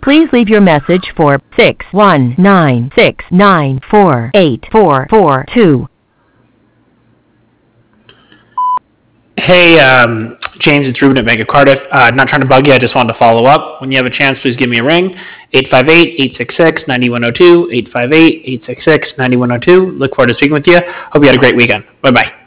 Please leave your message for 619-694-8442. Hey, James, it's Ruben at Bank of Cardiff. Not trying to bug you. I just wanted to follow up. When you have a chance, please give me a ring. 858-866-9102, 858-866-9102. Look forward to speaking with you. Hope you had a great weekend. Bye-bye.